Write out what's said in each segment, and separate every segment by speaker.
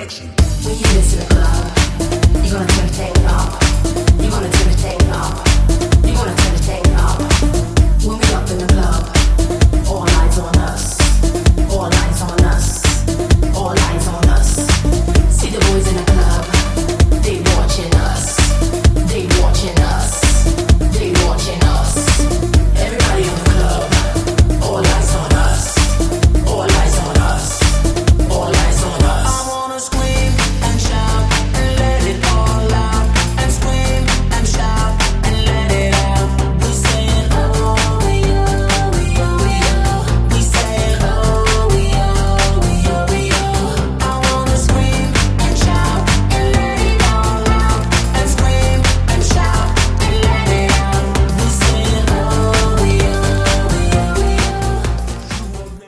Speaker 1: When you miss in the club, you gonna turn the tape off. You gonna turn the tape off. You gonna turn the tape off. When we up in the club, all eyes on us. All eyes on us. All eyes on us. See the boys in the club, they watching us. They watching us. They watching us. Everybody in the club, all eyes on us. All eyes on us. All eyes on us. I wanna scream and shout and let it all out. And scream and shout and let it out. We saying oh we oh we oh we oh. We saying oh we oh we oh we oh. I wanna scream and shout and let it all out. And scream and shout and let it out. We saying oh we oh we oh we oh.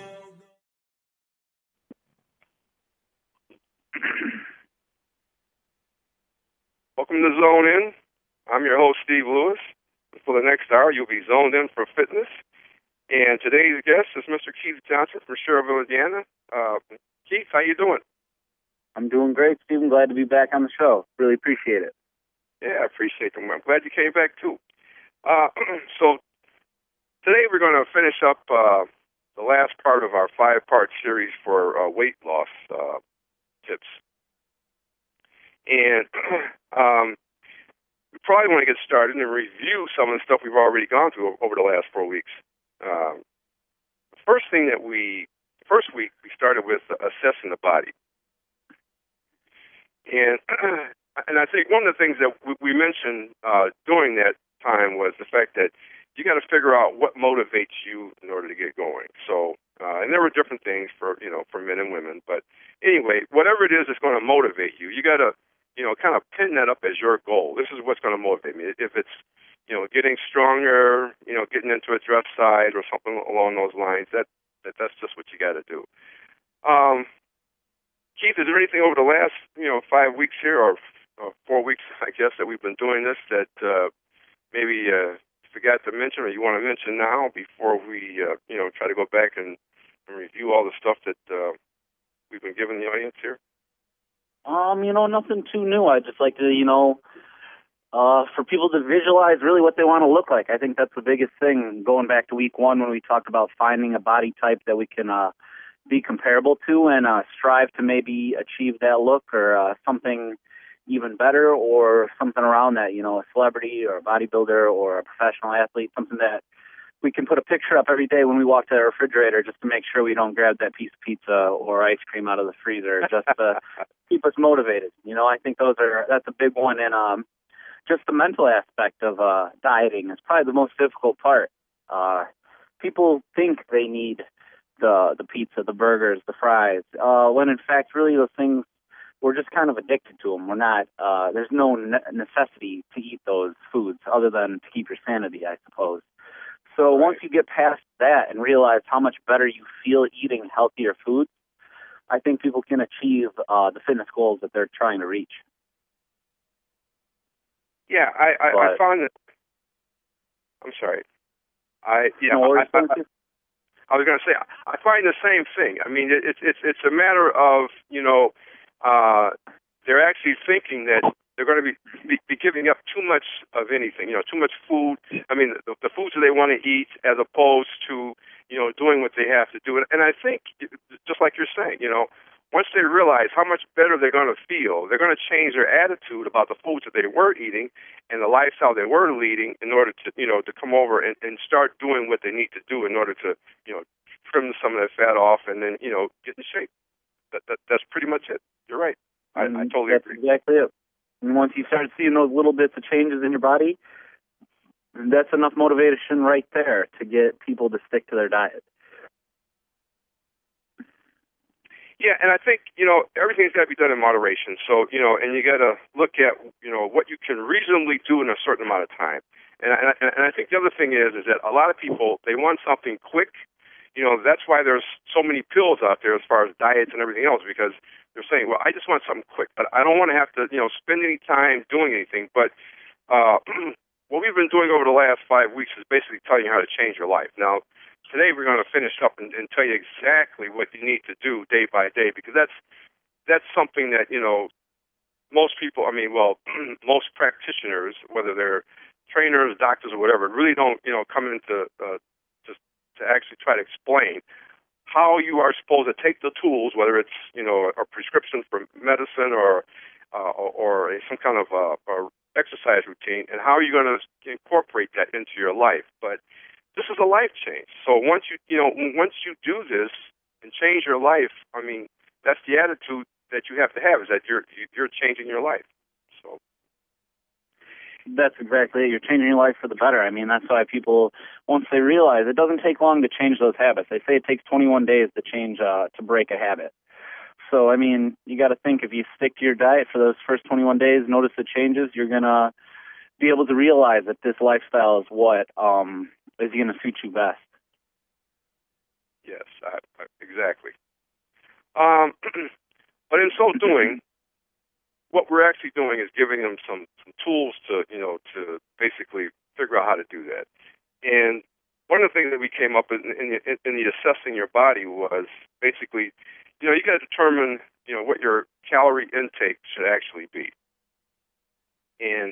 Speaker 2: Welcome to Zone In. I'm your host, Steve Lewis. For the next hour, you'll be zoned in for fitness. And today's guest is Mr. Keith Johnson from Schererville, Indiana. Keith, how you doing?
Speaker 3: I'm doing great, Steve. I'm glad to be back on the show. Really appreciate it.
Speaker 2: Yeah, I appreciate it. I'm glad you came back, too. So today we're going to finish up the last part of our 5-part series for weight loss tips. And we probably want to get started and review some of the stuff we've already gone through over the last 4 weeks. The first week we started with assessing the body. And and I think one of the things that we mentioned during that time was the fact that you got to figure out what motivates you in order to get going. So, and there were different things for men and women, but anyway, whatever it is that's going to motivate you, you got to kind of pin that up as your goal. This is what's going to motivate me. If it's, getting stronger, getting into a dress size or something along those lines, that's just what you got to do. Keith, is there anything over the last, 5 weeks here or 4 weeks, I guess, that we've been doing this that maybe forgot to mention or you want to mention now before we, try to go back and review all the stuff that we've been giving the audience here?
Speaker 3: Nothing too new. I just like to, for people to visualize really what they want to look like. I think that's the biggest thing. Going back to week 1 when we talked about finding a body type that we can be comparable to and strive to maybe achieve that look or something even better or something around that, a celebrity or a bodybuilder or a professional athlete, something that we can put a picture up every day when we walk to the refrigerator just to make sure we don't grab that piece of pizza or ice cream out of the freezer just to keep us motivated. I think that's a big one. And just the mental aspect of dieting is probably the most difficult part. People think they need the pizza, the burgers, the fries, when in fact really those things, we're just kind of addicted to them. We're not, there's no necessity to eat those foods other than to keep your sanity, I suppose. So once you get past that and realize how much better you feel eating healthier foods, I think people can achieve the fitness goals that they're trying to reach.
Speaker 2: Yeah, I found that. I'm sorry. I was going to say I find the same thing. I mean, it's a matter of they're actually thinking that they're going to be giving up too much of anything, too much food. I mean, the foods that they want to eat as opposed to, doing what they have to do. And I think, just like you're saying, once they realize how much better they're going to feel, they're going to change their attitude about the foods that they were eating and the lifestyle they were leading in order to, to come over and start doing what they need to do in order to, trim some of that fat off and then, get in shape. That's pretty much it. You're right. I totally agree.
Speaker 3: That's exactly it. And once you start seeing those little bits of changes in your body, that's enough motivation right there to get people to stick to their diet.
Speaker 2: Yeah, and I think, everything's got to be done in moderation. So, and you got to look at, what you can reasonably do in a certain amount of time. And I think the other thing is that a lot of people, they want something quick. That's why there's so many pills out there as far as diets and everything else, because they're saying, well, I just want something quick, but I don't want to have to, spend any time doing anything. But what we've been doing over the last 5 weeks is basically telling you how to change your life. Now, today we're going to finish up and tell you exactly what you need to do day by day, because that's that's something that, most people, most practitioners, whether they're trainers, doctors, or whatever, really don't, come into to actually try to explain how you are supposed to take the tools, whether it's, a prescription for medicine or some kind of exercise routine, and how are you going to incorporate that into your life. But this is a life change. So once you do this and change your life, that's the attitude that you have to have, is that you're changing your life. So
Speaker 3: that's exactly it. You're changing your life for the better. That's why people, once they realize it doesn't take long to change those habits. They say it takes 21 days to change, to break a habit. So, you got to think, if you stick to your diet for those first 21 days, notice the changes, you're going to be able to realize that this lifestyle is what is going to suit you best.
Speaker 2: Yes, exactly. But in so doing, what we're actually doing is giving them some tools to basically figure out how to do that. And one of the things that we came up in the assessing your body was basically, you got to determine, what your calorie intake should actually be. And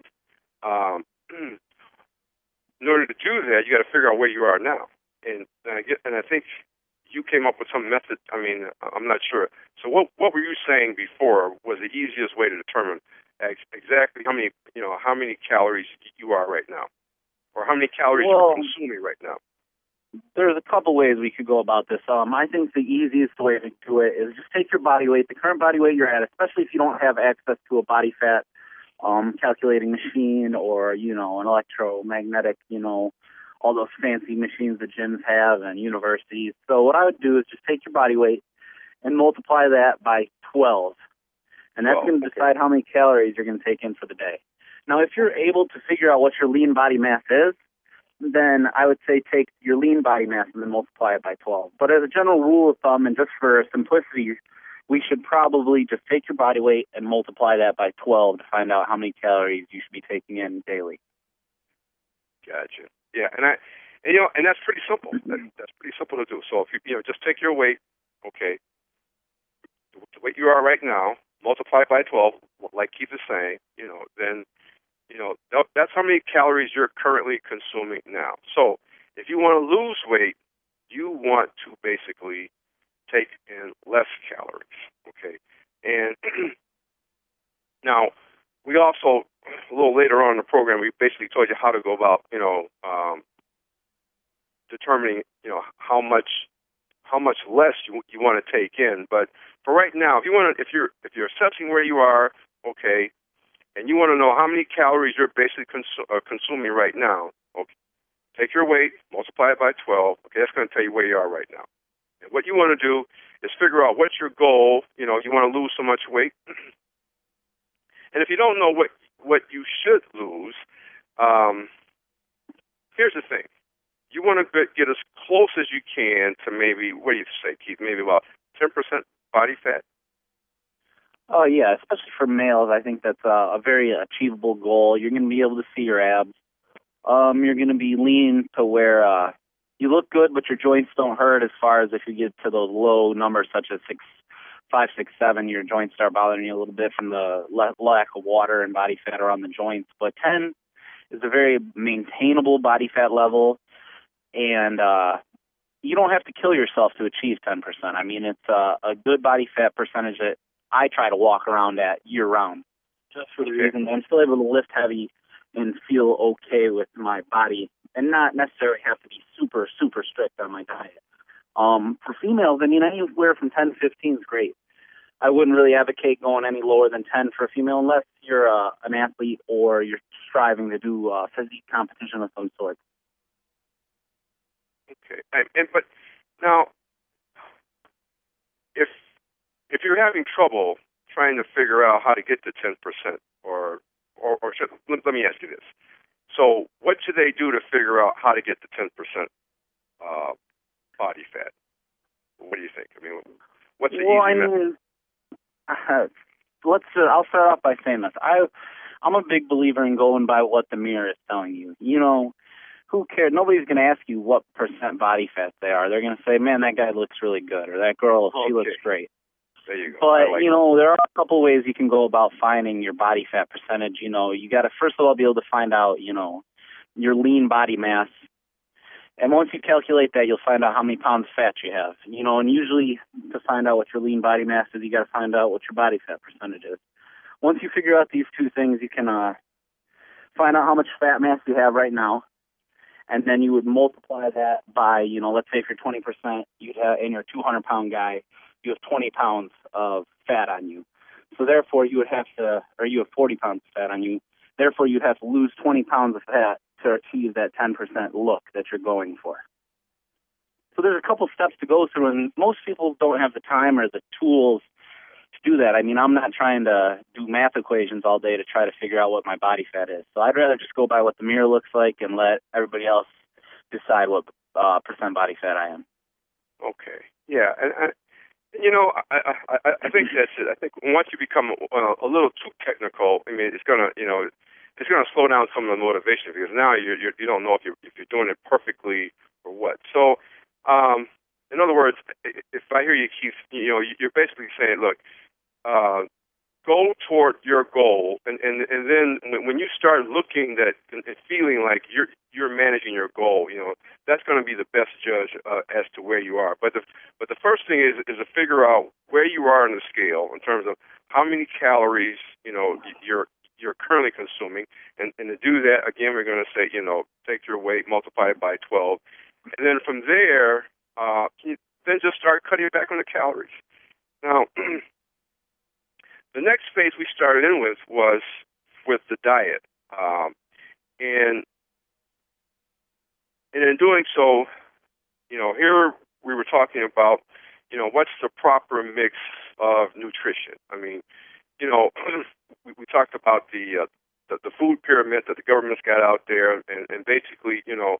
Speaker 2: in order to do that, you got to figure out where you are now. And I think you came up with some method. I'm not sure. So what were you saying before was the easiest way to determine exactly how many calories you are right now, or how many calories you're consuming right now?
Speaker 3: There's a couple ways we could go about this. I think the easiest way to do it is just take your body weight, the current body weight you're at, especially if you don't have access to a body fat calculating machine or, an electromagnetic, all those fancy machines that gyms have and universities. So what I would do is just take your body weight and multiply that by 12. And that's going to decide how many calories you're going to take in for the day. Now, if you're able to figure out what your lean body mass is, then I would say take your lean body mass and then multiply it by 12. But as a general rule of thumb, and just for simplicity, we should probably just take your body weight and multiply that by 12 to find out how many calories you should be taking in daily.
Speaker 2: Gotcha. Yeah, and that's pretty simple. That's pretty simple to do. So if you just take your weight, okay, the weight you are right now, multiply it by 12, like Keith is saying, then that's how many calories you're currently consuming now. So if you want to lose weight, you want to basically take in less calories, okay? And now, we also, a little later on in the program, we basically told you how to go about, determining, how much less you want to take in. But for right now, if you're assessing where you are, okay, and you want to know how many calories you're basically consuming right now, okay, take your weight, multiply it by 12. Okay, that's going to tell you where you are right now. And what you want to do is figure out what's your goal. You want to lose so much weight. And if you don't know what you should lose, here's the thing. You want to get as close as you can to maybe, what do you say, Keith, maybe about 10% body fat?
Speaker 3: Oh, yeah, especially for males, I think that's a very achievable goal. You're going to be able to see your abs. You're going to be lean to where you look good, but your joints don't hurt, as far as if you get to those low numbers such as 5, 6, 7, your joints start bothering you a little bit from the lack of water and body fat around the joints. But 10 is a very maintainable body fat level, and you don't have to kill yourself to achieve 10%. It's a good body fat percentage that I try to walk around at year-round, just for the reason that I'm still able to lift heavy and feel okay with my body and not necessarily have to be super, super strict on my diet. For females, anywhere from 10 to 15 is great. I wouldn't really advocate going any lower than 10 for a female unless you're an athlete or you're striving to do physique competition of some sort.
Speaker 2: Okay. But now, if you're having trouble trying to figure out how to get to 10%, let me ask you this. So what should they do to figure out how to get to 10% body fat? What do you think? What's the easy method?
Speaker 3: I'll start off by saying this. I'm a big believer in going by what the mirror is telling you. Who cares? Nobody's going to ask you what percent body fat they are. They're going to say, man, that guy looks really good, or that girl, she looks great.
Speaker 2: There you go.
Speaker 3: But, there are a couple ways you can go about finding your body fat percentage. You got to, first of all, be able to find out, your lean body mass. And once you calculate that, you'll find out how many pounds of fat you have. And usually to find out what your lean body mass is, you got to find out what your body fat percentage is. Once you figure out these two things, you can find out how much fat mass you have right now. And then you would multiply that by, let's say if you're 20%, you'd have, and you're a 200-pound guy, you have 20 pounds of fat on you. So therefore, you have 40 pounds of fat on you. Therefore, you'd have to lose 20 pounds of fat to achieve that 10% look that you're going for. So there's a couple steps to go through, and most people don't have the time or the tools to do that. I mean, I'm not trying to do math equations all day to try to figure out what my body fat is. So I'd rather just go by what the mirror looks like and let everybody else decide what percent body fat I am.
Speaker 2: Okay. Yeah, and I think that's it. I think once you become a little too technical, I mean, it's gonna slow down some of the motivation, because now you don't know if you're doing it perfectly or what. So, in other words, if I hear you, Keith, you're basically saying, look, go toward your goal, and then when you start looking that and feeling like you're managing your goal, that's going to be the best judge as to where you are. But the first thing is to figure out where you are on the scale in terms of how many calories you're currently consuming, and to do that, again, we're going to say, take your weight, multiply it by 12, and then from there, then just start cutting back on the calories. Now, the next phase we started in with was with the diet, and in doing so, here we were talking about, what's the proper mix of nutrition. I mean, we talked about the food pyramid that the government's got out there, and basically,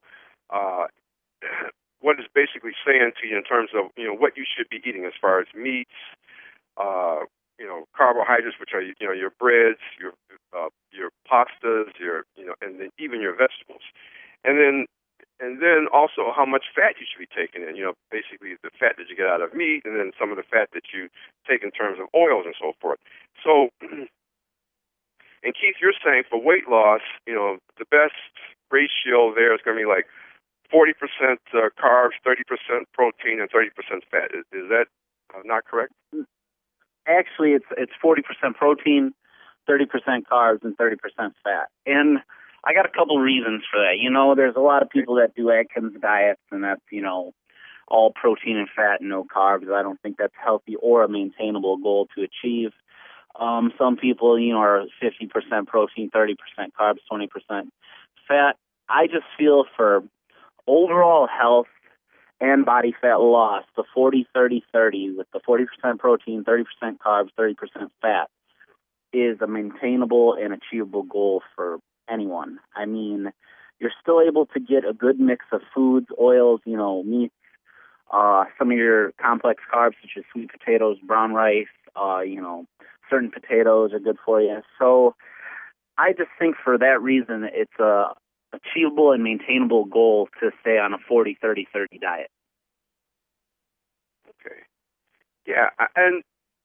Speaker 2: what it's basically saying to you in terms of, what you should be eating as far as meats, carbohydrates, which are, your breads, your pastas, and then even your vegetables. And then also how much fat you should be taking in, basically the fat that you get out of meat, and then some of the fat that you take in terms of oils and so forth. So, and Keith, you're saying for weight loss, the best ratio there is going to be like 40% carbs, 30% protein, and 30% fat. Is that not correct?
Speaker 3: Actually, it's 40% protein, 30% carbs, and 30% fat. And I got a couple reasons for that. There's a lot of people that do Atkins diets, and that's, all protein and fat and no carbs. I don't think that's healthy or a maintainable goal to achieve. Some people, are 50% protein, 30% carbs, 20% fat. I just feel for overall health and body fat loss, the 40-30-30 with the 40% protein, 30% carbs, 30% fat is a maintainable and achievable goal for anyone. I mean, you're still able to get a good mix of foods, oils, meats, some of your complex carbs such as sweet potatoes, brown rice, certain potatoes are good for you. So I just think for that reason, it's a achievable and maintainable goal to stay on a 40-30-30 diet.
Speaker 2: Okay. Yeah, and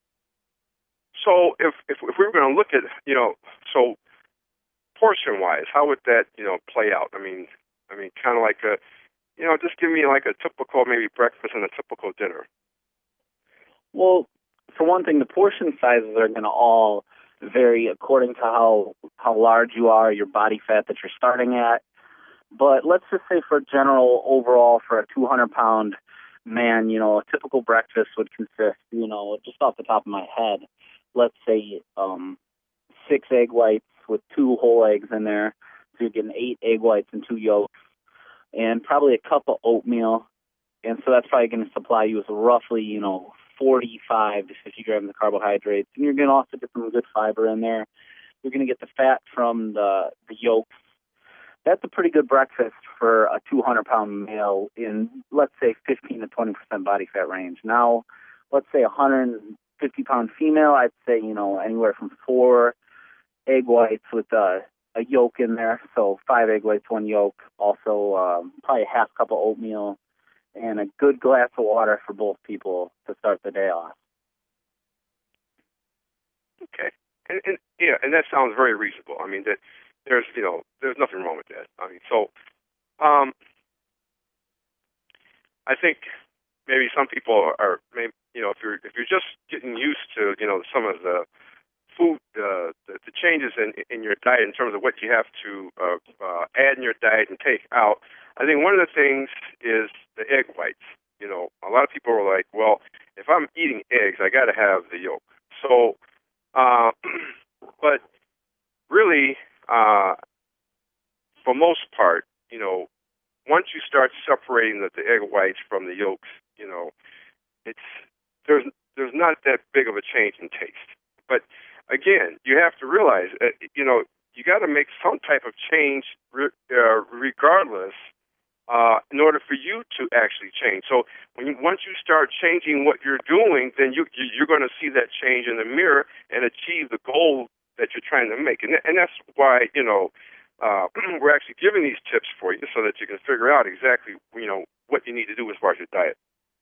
Speaker 2: so if we were going to look at, so portion-wise, how would that, play out? I mean, kind of like just give me like a typical maybe breakfast and a typical dinner.
Speaker 3: Well, for one thing, the portion sizes are going to all vary according to how large you are, your body fat that you're starting at. But let's just say for general overall for a 200-pound man, a typical breakfast would consist, just off the top of my head, let's say 6 egg whites with 2 whole eggs in there. So you're getting 8 egg whites and 2 yolks, and probably a cup of oatmeal. And so that's probably going to supply you with roughly, 45 to 50 grams of carbohydrates. And you're going to also get some good fiber in there. You're going to get the fat from the yolks. That's a pretty good breakfast for a 200-pound male in, let's say, 15 to 20% body fat range. Now, let's say a 150-pound female, I'd say, anywhere from 4 egg whites with a yolk in there. So 5 egg whites, 1 yolk. Also, probably a half cup of oatmeal and a good glass of water for both people to start the day off.
Speaker 2: and yeah, and that sounds very reasonable. I mean, that there's nothing wrong with that. I mean, so I think maybe some people are maybe if you're just getting used to some of the food the changes in your diet in terms of what you have to add in your diet and take out. I think one of the things is the egg whites. A lot of people are like, well, if I'm eating eggs, I got to have the yolk. So, but really, for most part, once you start separating the egg whites from the yolks, it's there's not that big of a change in taste. But again, you have to realize, you got to make some type of change regardless in order for you to actually change. So once you start changing what you're doing, then you're going to see that change in the mirror and achieve the goal that you're trying to make. And that's why, we're actually giving these tips for you so that you can figure out exactly, what you need to do as far as your diet.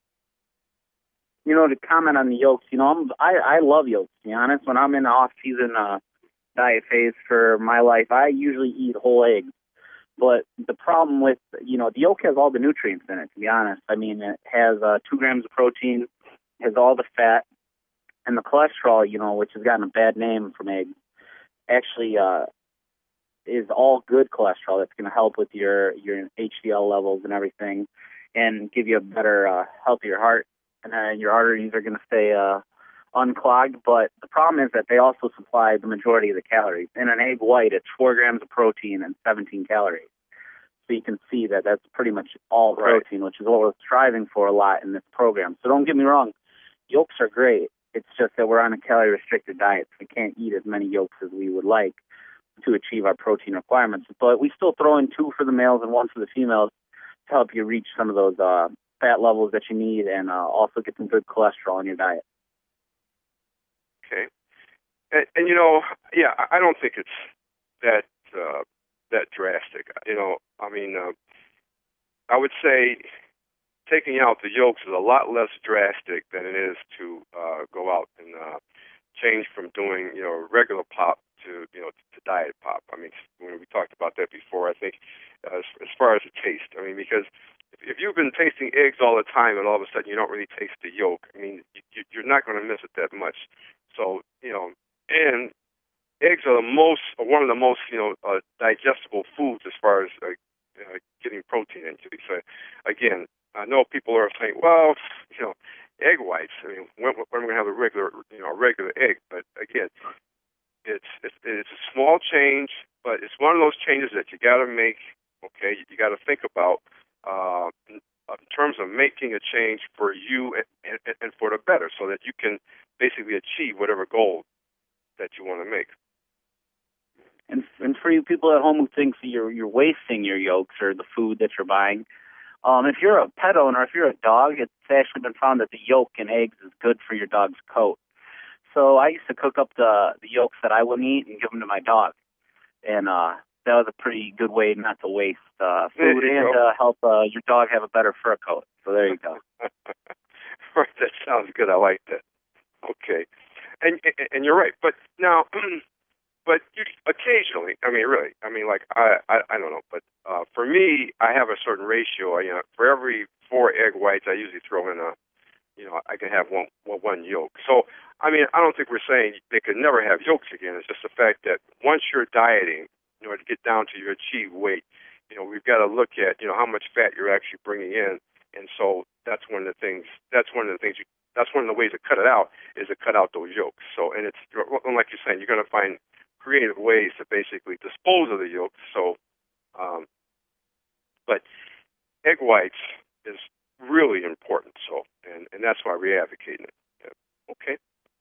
Speaker 3: To comment on the yolks, I love yolks, to be honest. When I'm in the off-season diet phase for my life, I usually eat whole eggs. But the problem with, the yolk has all the nutrients in it, to be honest. I mean, it has 2 grams of protein, has all the fat, and the cholesterol, which has gotten a bad name from eggs, actually is all good cholesterol that's going to help with your HDL levels and everything and give you a better, healthier heart. And your arteries are going to stay unclogged. But the problem is that they also supply the majority of the calories. In an egg white, it's 4 grams of protein and 17 calories. So you can see that that's pretty much all protein, which is what we're striving for a lot in this program. So don't get me wrong, yolks are great. It's just that we're on a calorie-restricted diet, so we can't eat as many yolks as we would like to achieve our protein requirements. But we still throw in 2 for the males and 1 for the females to help you reach some of those fat levels that you need and also get some good cholesterol in your diet.
Speaker 2: Okay. And I don't think it's that drastic. I would say taking out the yolks is a lot less drastic than it is to go out and change from doing regular pop to diet pop. I mean, when we talked about that before, I think as far as the taste, because if you've been tasting eggs all the time and all of a sudden you don't really taste the yolk, you're not going to miss it that much. So, and eggs are one of the most digestible foods as far as getting protein into. So, again, I know people are saying, well, egg whites. When are we going to have a regular egg? But again, it's a small change, but it's one of those changes that you got to make. Okay, you got to think about in terms of making a change for you and for the better, so that you can basically achieve whatever goal that you want to make.
Speaker 3: And for you people at home who think that you're wasting your yolks or the food that you're buying, if you're a pet owner, if you're a dog, it's actually been found that the yolk in eggs is good for your dog's coat. So I used to cook up the yolks that I wouldn't eat and give them to my dog, and that was a pretty good way not to waste food and help your dog have a better fur coat. So there you go.
Speaker 2: That sounds good. I like that. Okay, and you're right. But now, but you occasionally, really, I don't know. But for me, I have a certain ratio. For every 4 egg whites, I usually throw in I can have one yolk. So, I don't think we're saying they could never have yolks again. It's just the fact that once you're dieting, in order to get down to your achieved weight, we've got to look at, how much fat you're actually bringing in. And so that's one of the ways to cut it out is to cut out those yolks. So, and it's, like you're saying, you're going to find creative ways to basically dispose of the yolks. So, but egg whites is really important. So, and that's why we're advocating it. Yeah. Okay.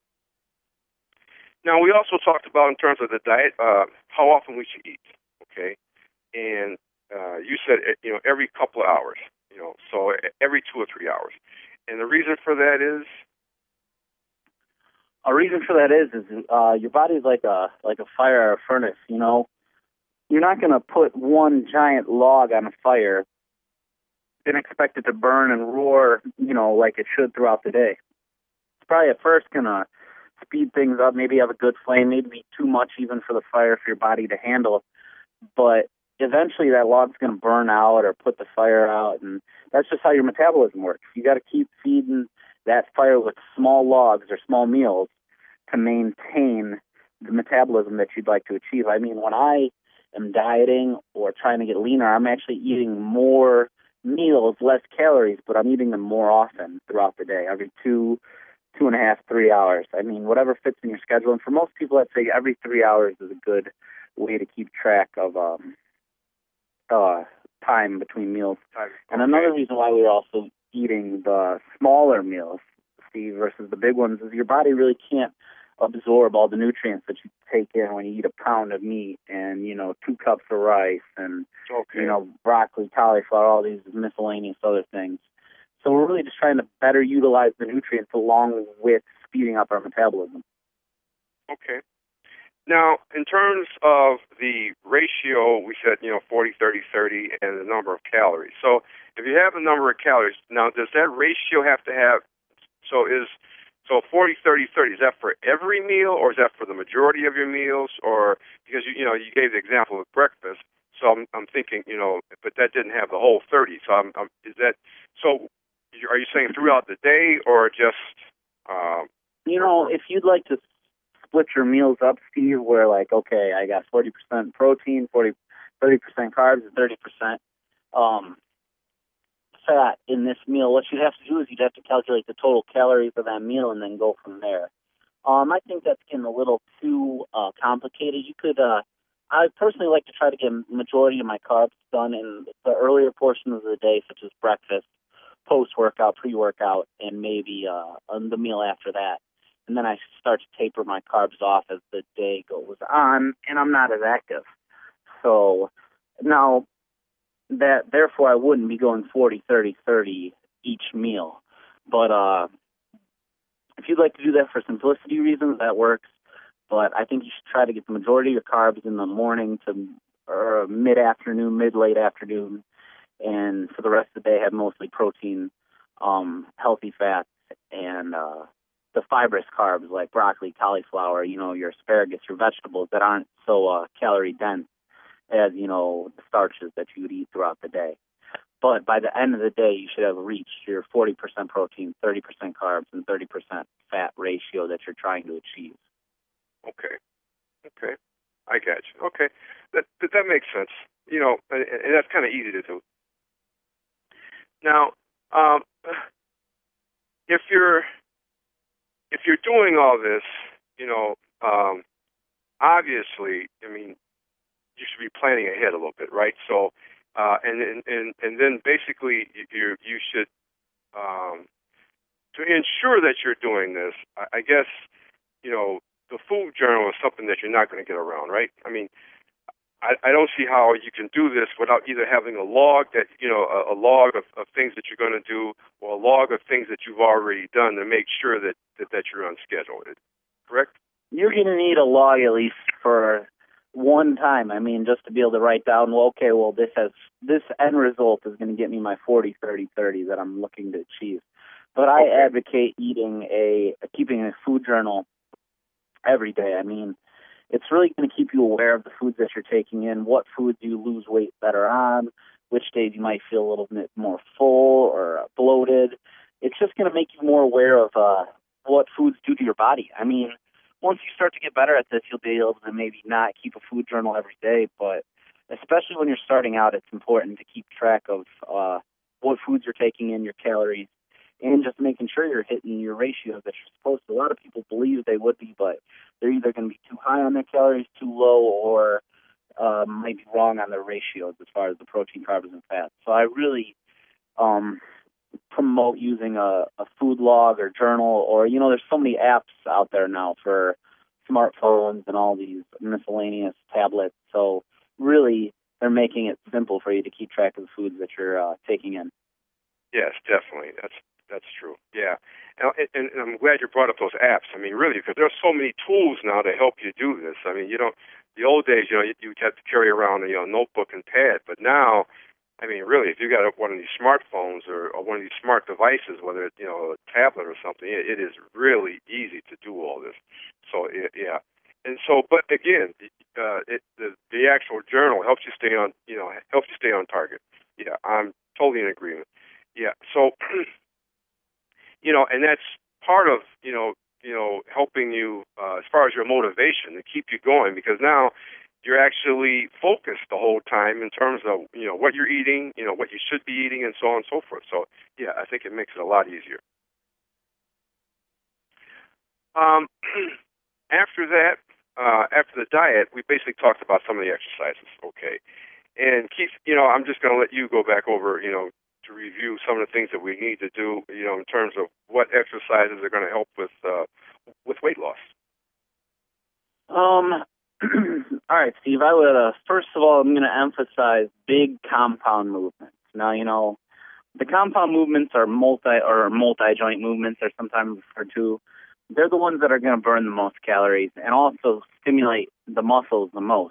Speaker 2: Now, we also talked about in terms of the diet, how often we should eat. Okay. And you said, every couple of hours, so every 2 or 3 hours. And the reason for that is?
Speaker 3: A reason for that is your body's like a fire or a furnace, You're not going to put one giant log on a fire and expect it to burn and roar, like it should throughout the day. It's probably at first going to speed things up, maybe have a good flame, maybe be too much even for the fire for your body to handle. But eventually that log's going to burn out or put the fire out, and that's just how your metabolism works. You got to keep feeding that fire with small logs or small meals to maintain the metabolism that you'd like to achieve. I mean, when I am dieting or trying to get leaner, I'm actually eating more meals, less calories, but I'm eating them more often throughout the day, every 2.5, 3 hours. I mean, whatever fits in your schedule. And for most people, I'd say every 3 hours is a good way to keep track of time between meals. And another reason why we're also eating the smaller meals, Steve, versus the big ones is your body really can't absorb all the nutrients that you take in when you eat a pound of meat and, 2 cups of rice and, broccoli, cauliflower, all these miscellaneous other things. So we're really just trying to better utilize the nutrients along with speeding up our metabolism.
Speaker 2: Okay. Now, in terms of the ratio, we said, 40, 30, 30, and the number of calories. So if you have a number of calories, now does that ratio have to have, so 40, 30, 30, is that for every meal or is that for the majority of your meals? Or, because, you gave the example of breakfast, so I'm thinking, but that didn't have the whole 30. So are you saying throughout the day or just?
Speaker 3: If you'd like to split your meals up, Steve, where okay, I got 40% protein, 30% carbs, and 30% fat in this meal, what you'd have to do is you'd have to calculate the total calories of that meal and then go from there. I think that's getting a little too complicated. You could, I personally like to try to get majority of my carbs done in the earlier portion of the day, such as breakfast, post-workout, pre-workout, and maybe on the meal after that. And then I start to taper my carbs off as the day goes on, and I'm not as active. So now, therefore I wouldn't be going 40, 30, 30 each meal. But if you'd like to do that for simplicity reasons, that works. But I think you should try to get the majority of your carbs in the morning to mid-afternoon, mid-late afternoon, and for the rest of the day have mostly protein, healthy fats, and the fibrous carbs like broccoli, cauliflower, your asparagus, your vegetables that aren't so calorie-dense as, the starches that you would eat throughout the day. But by the end of the day, you should have reached your 40% protein, 30% carbs, and 30% fat ratio that you're trying to achieve.
Speaker 2: Okay. I got you. Okay. That makes sense. And that's kind of easy to do. Now, if you're doing all this, obviously, you should be planning ahead a little bit, right? So, and then basically you should, to ensure that you're doing this, I guess, the food journal is something that you're not going to get around, right? I don't see how you can do this without either having a log that, a log of things that you're going to do, or a log of things that you've already done to make sure that you're on schedule. Correct?
Speaker 3: You're going to need a log at least for one time. Just to be able to write down, this end result is going to get me my 40, 30, 30 that I'm looking to achieve. But I advocate keeping a food journal every day. It's really going to keep you aware of the foods that you're taking in, what foods you lose weight better on, which days you might feel a little bit more full or bloated. It's just going to make you more aware of what foods do to your body. Once you start to get better at this, you'll be able to maybe not keep a food journal every day, but especially when you're starting out, it's important to keep track of what foods you're taking in, your calories, and just making sure you're hitting your ratios that you're supposed to. A lot of people believe they would be, but they're either going to be too high on their calories, too low, or might be wrong on their ratios as far as the protein, carbs, and fats. So I really promote using a food log or journal, or, there's so many apps out there now for smartphones and all these miscellaneous tablets. So really, they're making it simple for you to keep track of the foods that you're taking in. Yes,
Speaker 2: definitely. That's true. Yeah. And I'm glad you brought up those apps. Really, because there's so many tools now to help you do this. The old days, you had to carry around a notebook and pad, but now, really, if you got one of these smartphones or one of these smart devices, whether it's, a tablet or something, it is really easy to do all this. Yeah. And so, but again, the actual journal helps you stay on, helps you stay on target. Yeah, I'm totally in agreement. Yeah. So, and that's part of, helping you as far as your motivation to keep you going, because now you're actually focused the whole time in terms of, what you're eating, what you should be eating, and so on and so forth. So, yeah, I think it makes it a lot easier. After that, after the diet, we basically talked about some of the exercises. Okay. And Keith, I'm just going to let you go back over, to review some of the things that we need to do, in terms of what exercises are going to help with weight loss.
Speaker 3: All right, Steve. I would first of all, I'm going to emphasize big compound movements. Now, the compound movements are multi-joint movements. They're sometimes referred to. They're the ones that are going to burn the most calories and also stimulate the muscles the most.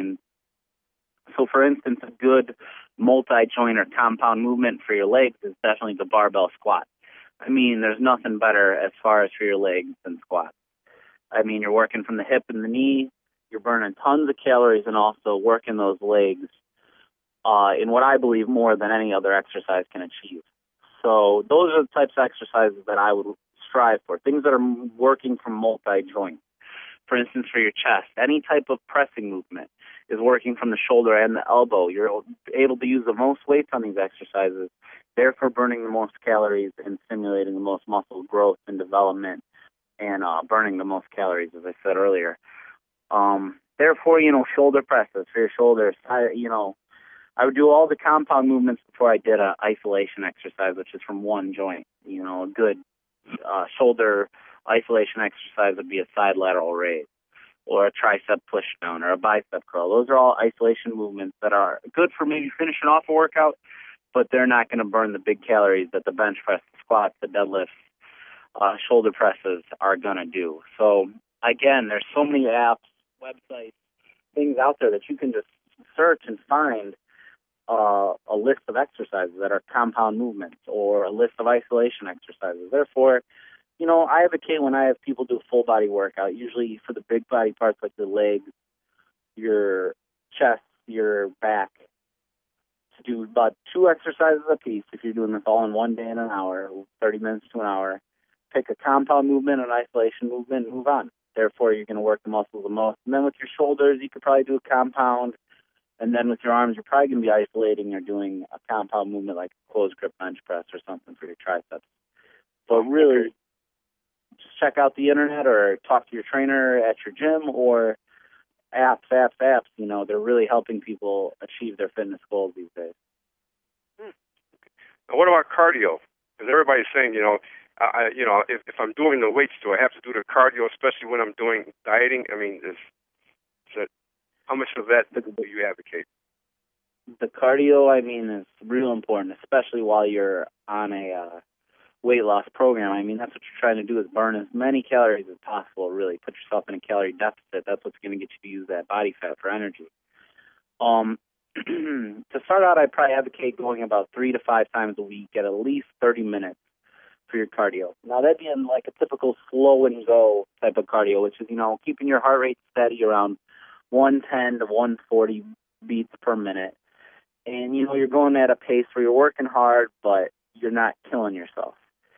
Speaker 3: So for instance, a good multi-joint or compound movement for your legs is definitely the barbell squat. There's nothing better as far as for your legs than squats. You're working from the hip and the knee. You're burning tons of calories and also working those legs in what I believe more than any other exercise can achieve. So those are the types of exercises that I would strive for, things that are working from multi-joints. For instance, for your chest, any type of pressing movement is working from the shoulder and the elbow. You're able to use the most weights on these exercises, therefore burning the most calories and stimulating the most muscle growth and development and burning the most calories, as I said earlier. Therefore, shoulder presses for your shoulders. I would do all the compound movements before I did an isolation exercise, which is from one joint. A good shoulder isolation exercise would be a side lateral raise or a tricep push down or a bicep curl. Those are all isolation movements that are good for maybe finishing off a workout, but they're not going to burn the big calories that the bench press, the squats, the deadlifts, shoulder presses are going to do. So again, there's so many apps, websites, things out there that you can just search and find a list of exercises that are compound movements or a list of isolation exercises. Therefore, I advocate when I have people do a full body workout, usually for the big body parts like your legs, your chest, your back, to do about 2 exercises a piece. If you're doing this all in one day in an hour, 30 minutes to an hour, pick a compound movement, an isolation movement, and move on. Therefore, you're going to work the muscles the most. And then with your shoulders, you could probably do a compound. And then with your arms, you're probably going to be isolating or doing a compound movement like a closed grip bench press or something for your triceps. But really, just check out the internet or talk to your trainer at your gym or apps. They're really helping people achieve their fitness goals these days.
Speaker 2: Now, what about cardio? Because everybody's saying, if I'm doing the weights, do I have to do the cardio, especially when I'm doing dieting? How much of that do you advocate?
Speaker 3: The cardio, is real important, especially while you're on a weight loss program. That's what you're trying to do, is burn as many calories as possible, really. Put yourself in a calorie deficit. That's what's going to get you to use that body fat for energy. To start out, I'd probably advocate going about 3 to 5 times a week at least 30 minutes for your cardio. Now, that'd be in like a typical slow and go type of cardio, which is, keeping your heart rate steady around 110 to 140 beats per minute. And, you're going at a pace where you're working hard, but you're not killing yourself.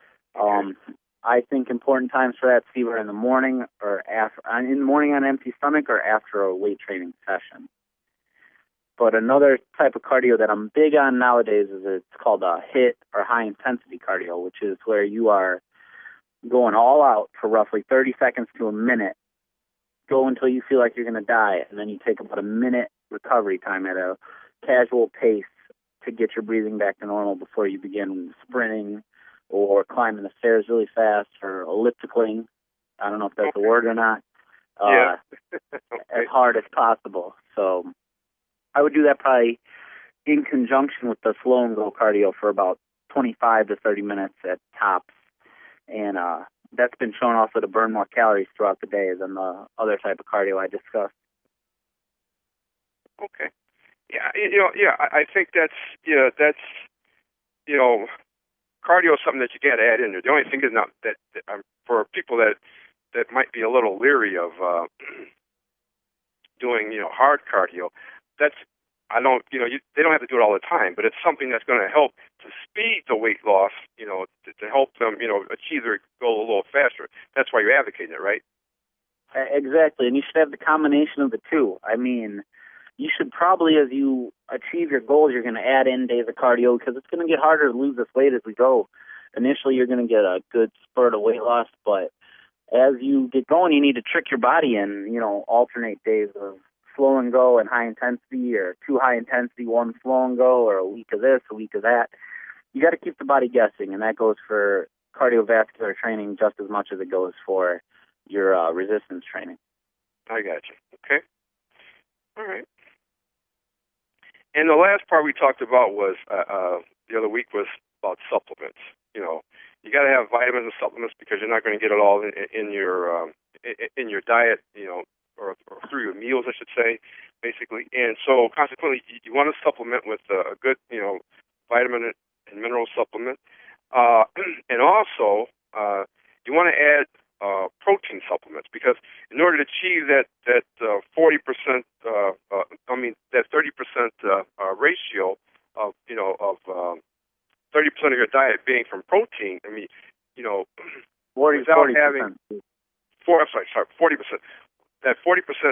Speaker 3: I think important times for that, Steve, are in the morning or in the morning on an empty stomach or after a weight training session. But another type of cardio that I'm big on nowadays is it's called a HIIT or high intensity cardio, which is where you are going all out for roughly 30 seconds to a minute. Go until you feel like you're going to die, and then you take about a minute recovery time at a casual pace to get your breathing back to normal before you begin sprinting or climbing the stairs really fast or elliptically. I don't know if that's a word or not.
Speaker 2: Yeah.
Speaker 3: As hard as possible. So I would do that probably in conjunction with the slow and go cardio for about 25 to 30 minutes at tops. And that's been shown also to burn more calories throughout the day than the other type of cardio I discussed.
Speaker 2: Okay. Yeah, I think that's cardio is something that you got to add in there. The only thing is not that for people that that might be a little leery of doing, hard cardio, that's they don't have to do it all the time, but it's something that's going to help to speed the weight loss, to help them, achieve their goal a little faster. That's why you're advocating it, right?
Speaker 3: Exactly, and you should have the combination of the two. I mean, you should probably, as you achieve your goals, you're going to add in days of cardio because it's going to get harder to lose this weight as we go. Initially, you're going to get a good spurt of weight loss, but as you get going, you need to trick your body and, alternate days of slow and go and high intensity, or 2 high intensity, 1 slow and go, or a week of this, a week of that. You got to keep the body guessing, and that goes for cardiovascular training just as much as it goes for your resistance training.
Speaker 2: I got you. Okay. All right. And the last part we talked about was the other week was about supplements. You got to have vitamins and supplements because you're not going to get it all in your diet, or through your meals, I should say, basically. And so, consequently, you want to supplement with a good, vitamin and mineral supplement, and also you want to add protein supplements because in order to achieve that 40%, that 30% ratio of 30% of your diet being from protein.
Speaker 3: 40%.
Speaker 2: Without having 40%. That 40%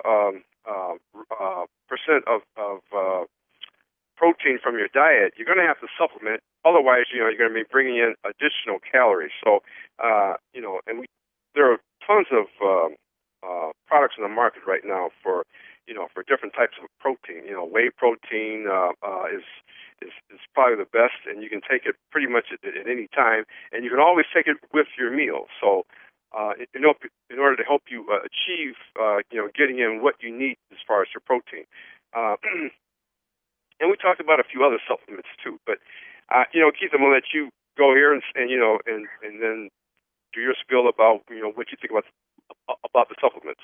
Speaker 2: percent of protein from your diet, you're going to have to supplement. Otherwise, you're going to be bringing in additional calories. So, there are tons of products in the market right now for different types of protein. Whey protein is probably the best, and you can take it pretty much at any time, and you can always take it with your meal. So, in order to help you achieve, getting in what you need as far as your protein. And we talked about a few other supplements too, but Keith, I'm gonna let you go here and then do your spiel about what you think about the supplements.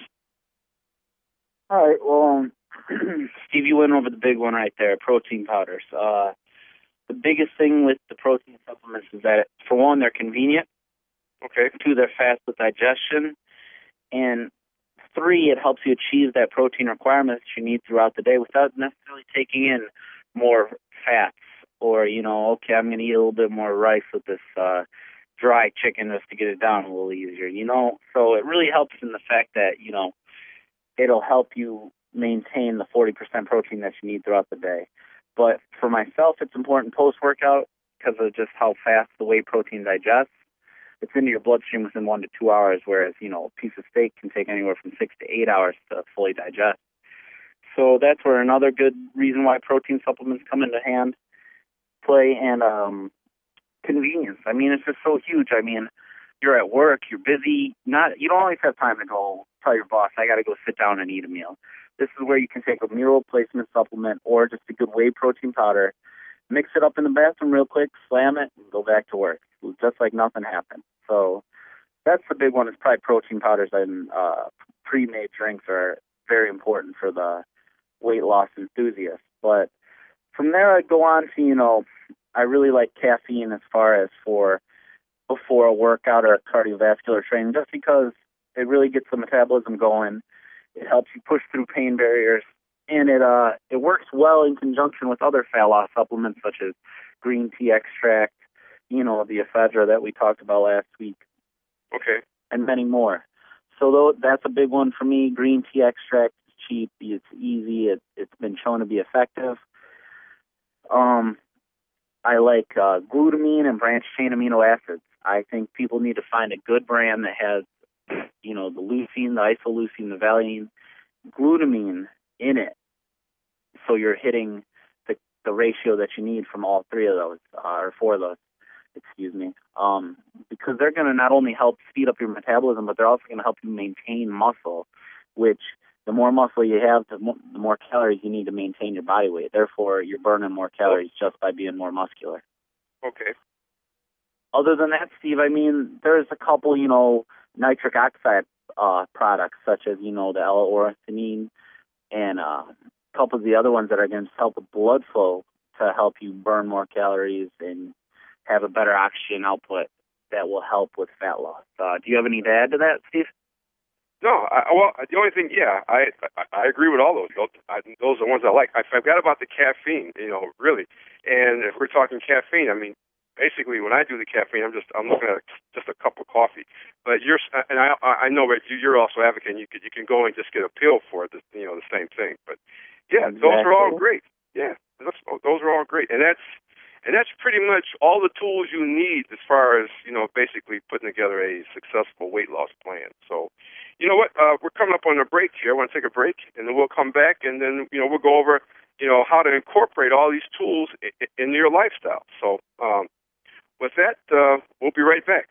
Speaker 3: All right. Well, Steve, you went over the big one right there, protein powders. The biggest thing with the protein supplements is that, for one, they're convenient.
Speaker 2: Okay.
Speaker 3: 2, they're fast with digestion. And 3, it helps you achieve that protein requirement that you need throughout the day without necessarily taking in more fats or, okay, I'm going to eat a little bit more rice with this dry chicken just to get it down a little easier, So it really helps in the fact that, it'll help you maintain the 40% protein that you need throughout the day. But for myself, it's important post-workout because of just how fast the whey protein digests. It's into your bloodstream within 1 to 2 hours, whereas, a piece of steak can take anywhere from 6 to 8 hours to fully digest. So that's where another good reason why protein supplements come into play, and convenience. It's just so huge. You're at work, you're busy. You don't always have time to go tell your boss, I got to go sit down and eat a meal. This is where you can take a meal replacement supplement or just a good whey protein powder, mix it up in the bathroom real quick, slam it, and go back to work, just like nothing happened. So that's the big one. Is probably protein powders, and pre-made drinks are very important for the weight loss enthusiast. But from there, I'd go on to, I really like caffeine as far as for before a workout or a cardiovascular training, just because it really gets the metabolism going. It helps you push through pain barriers, and it works well in conjunction with other fat loss supplements such as green tea extract, the ephedra that we talked about last week.
Speaker 2: Okay. And
Speaker 3: many more. So that's a big one for me. Green tea extract is cheap. It's easy. It's been shown to be effective. I like glutamine and branched-chain amino acids. I think people need to find a good brand that has, the leucine, the isoleucine, the valine, glutamine in it. So you're hitting the ratio that you need from all 3 of those, or 4 of those, because they're going to not only help speed up your metabolism, but they're also going to help you maintain muscle, which the more muscle you have, the more calories you need to maintain your body weight. Therefore, you're burning more calories just by being more muscular.
Speaker 2: Okay.
Speaker 3: Other than that, Steve, there's a couple, nitric oxide products, such as, the L-ornithine, and a couple of the other ones that are going to help with blood flow to help you burn more calories and have a better oxygen output that will help with fat loss. Do you have any to add to that, Steve?
Speaker 2: No, well, the only thing, I agree with all those. Those are the ones I like. I forgot about the caffeine, really. And if we're talking caffeine, I mean, basically when I do the caffeine, I'm looking at just a cup of coffee. But I know that you're also advocating you can go and just get a pill for it, the same thing. But yeah, exactly. Those are all great. Yeah, those are all great, and that's pretty much all the tools you need as far as basically putting together a successful weight loss plan. So. You know what? We're coming up on a break here. I want to take a break, and then we'll come back, and then we'll go over how to incorporate all these tools in your lifestyle. So with that, we'll be right back.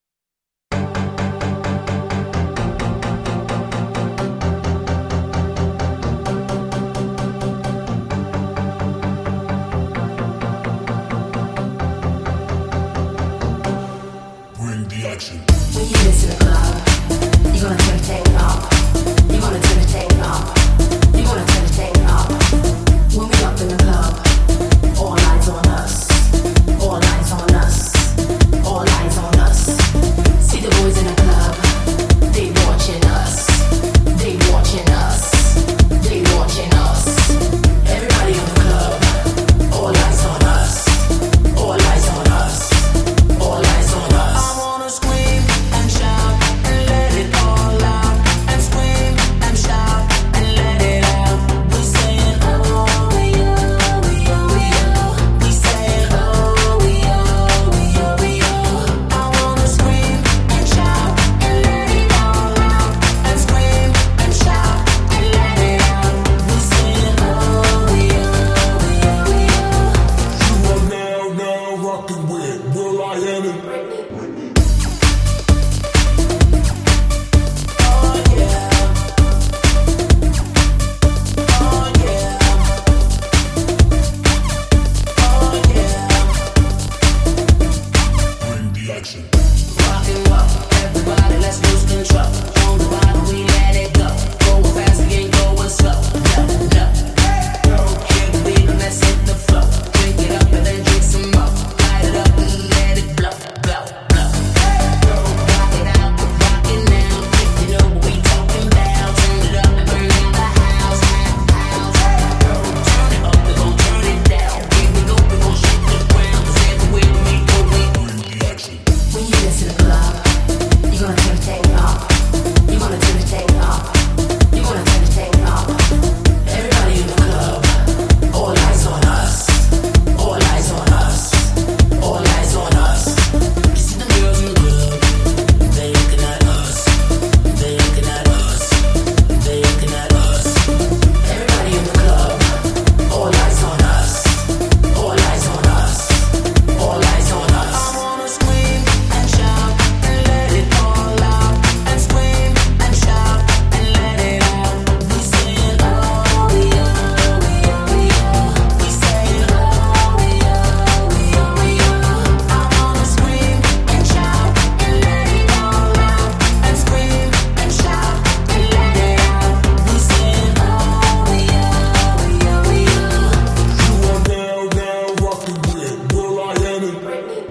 Speaker 4: Bring the action.
Speaker 1: When you get to the club, you're gonna turn the tape off. You're gonna turn the tape off. You're gonna turn the tape off. When we up in the club, all eyes on us. All eyes on us. All eyes on us. See the boys in the club, they watching us. They watching us. They watching us. Everybody in the club, all eyes on us. All eyes on us. All eyes on us. I wanna scream and shout and let it all out. And scream and shout and let it out. We saying oh we oh we oh we oh. We saying oh we oh we oh we oh. I wanna scream and shout and let it all out. And scream and shout and let it out. We saying oh we oh we oh we oh.
Speaker 4: You are now rocking with Will I Am it. Bring the action.
Speaker 1: Rock and roll, everybody, let's lose control. On the ride, we let it go. Going fast, we ain't going slow. No. Hear the beat, let's hit the flow. Drink it up and then drink some more. Light it up and let it blow, blow, blow. Rock it out, rock it now. If you know what we talking about, turn it up and burn in the house, house. Turn it up, we gon' turn it down. Here we go, we gon' shake the ground. 'Cause everywhere we go, we
Speaker 4: Bring the action.
Speaker 1: when you get to the club, you're gonna turn the tape off. You're gonna turn the tape off. You're gonna turn the tape off. Everybody in the club, all eyes on us. All eyes on us. All eyes on us. You see the girls in the club, they looking at us. They looking at us. They looking at us. Everybody in the club, all eyes on us. All eyes on us. All eyes on us. I wanna scream and shout and let it all out. And scream and shout and let it out. We saying oh we oh we oh we oh. We saying oh we oh we oh we oh. I wanna scream and shout and let it all out. And scream and shout and let it out. We saying oh we oh we oh we oh.
Speaker 4: You are now rocking with Will I Am it.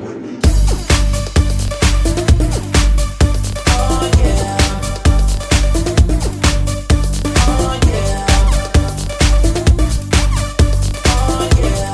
Speaker 1: Oh yeah. Oh yeah. Oh yeah.